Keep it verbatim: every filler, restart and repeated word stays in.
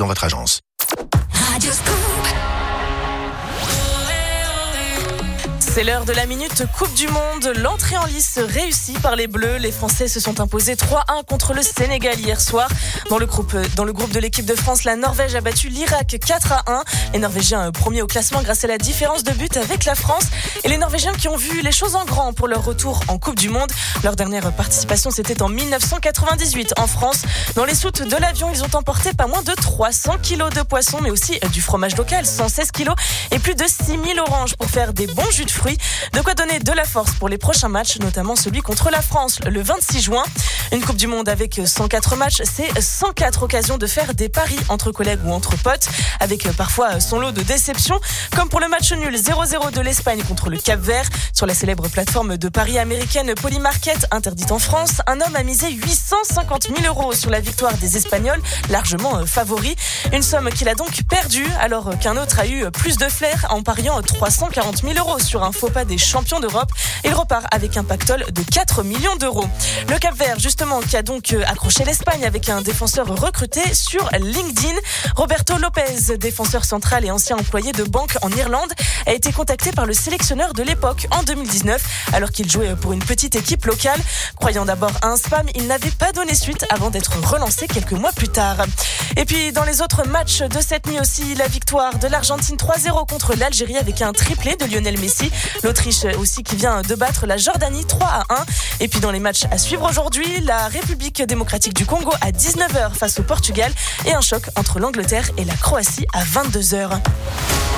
dans votre agence. C'est l'heure de la minute Coupe du Monde. L'entrée en lice réussie par les Bleus. Les Français se sont imposés trois un contre le Sénégal hier soir. Dans le groupe, dans le groupe de l'équipe de France, la Norvège a battu l'Irak quatre à un. Les Norvégiens premiers au classement grâce à la différence de but avec la France. Et les Norvégiens qui ont vu les choses en grand pour leur retour en Coupe du Monde. Leur dernière participation, c'était en dix-neuf cent quatre-vingt-dix-huit en France. Dans les soutes de l'avion, ils ont emporté pas moins de trois cents kilos de poisson, mais aussi du fromage local, cent seize kilos, et plus de six mille oranges pour faire des bons jus de fruits. De quoi donner de la force pour les prochains matchs, notamment celui contre la France le vingt-six juin. Une Coupe du Monde avec cent quatre matchs, c'est cent quatre occasions de faire des paris entre collègues ou entre potes, avec parfois son lot de déceptions, comme pour le match nul zéro zéro de l'Espagne contre le Cap-Vert. Sur la célèbre plateforme de paris américaine Polymarket, interdite en France, un homme a misé huit cent cinquante mille euros sur la victoire des Espagnols, largement favoris. Une somme qu'il a donc perdue, alors qu'un autre a eu plus de flair en pariant trois cent quarante mille euros sur un faux pas des champions d'Europe. Il repart avec un pactole de quatre millions d'euros. Le Cap-Vert, justement, qui a donc accroché l'Espagne avec un défenseur recruté sur LinkedIn. Roberto Lopez, défenseur central et ancien employé de banque en Irlande, a été contacté par le sélectionneur de l'époque en deux mille dix-neuf, alors qu'il jouait pour une petite équipe locale. Croyant d'abord à un spam, il n'avait pas donné suite avant d'être relancé quelques mois plus tard. Et puis, dans les autres matchs de cette nuit aussi, la victoire de l'Argentine trois zéro contre l'Algérie avec un triplé de Lionel Messi. L'Autriche aussi qui vient de battre la Jordanie trois à un. Et puis dans les matchs à suivre aujourd'hui, la République démocratique du Congo à dix-neuf heures face au Portugal et un choc entre l'Angleterre et la Croatie à vingt-deux heures.